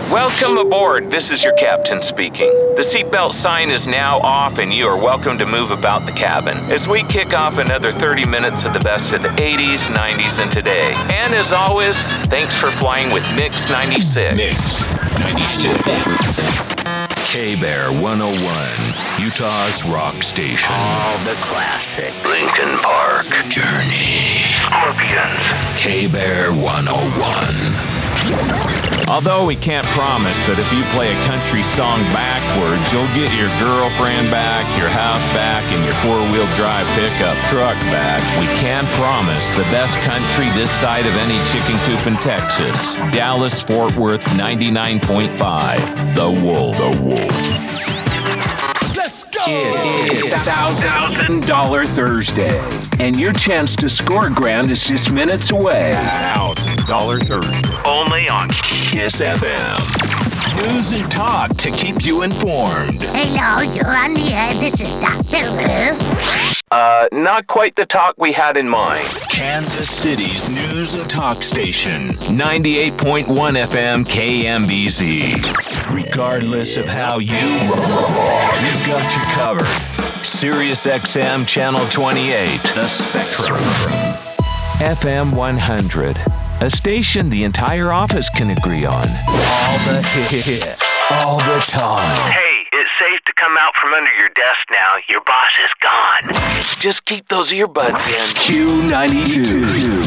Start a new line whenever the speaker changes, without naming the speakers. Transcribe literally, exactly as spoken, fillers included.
Welcome aboard. This is your captain speaking. The seatbelt sign is now off and you are welcome to move about the cabin as we kick off another thirty minutes of the best of the eighties, nineties, and today. And as always, thanks for flying with Mix ninety-six.
Mix ninety-six. K-Bear one oh one, Utah's rock station.
All the classics.
Linkin Park.
Journey.
Scorpions.
K-Bear one oh one.
Although we can't promise that if you play a country song backwards, you'll get your girlfriend back, your house back, and your four-wheel drive pickup truck back, we can promise the best country this side of any chicken coop in Texas. Dallas, Fort Worth, ninety-nine point five. The Wool. The Wool.
Let's go!
It's Thousand Dollar Thursday, and your chance to score a grand is just minutes away.
Thousand Dollar Thursday.
Only on
Kiss F M. News and talk to keep you informed.
Hello, you're on the air. This is Doctor Who.
Uh, not quite the talk we had in mind.
Kansas City's news and talk station. ninety-eight point one F M K M B Z. Regardless of how you roll, we've got you covered. Sirius X M Channel twenty-eight. The Spectrum. F M one hundred. A station the entire office can agree on. All the hits. All the time.
Hey, it's safe to come out from under your desk now. Your boss is gone. Just keep those earbuds in.
Q ninety-two.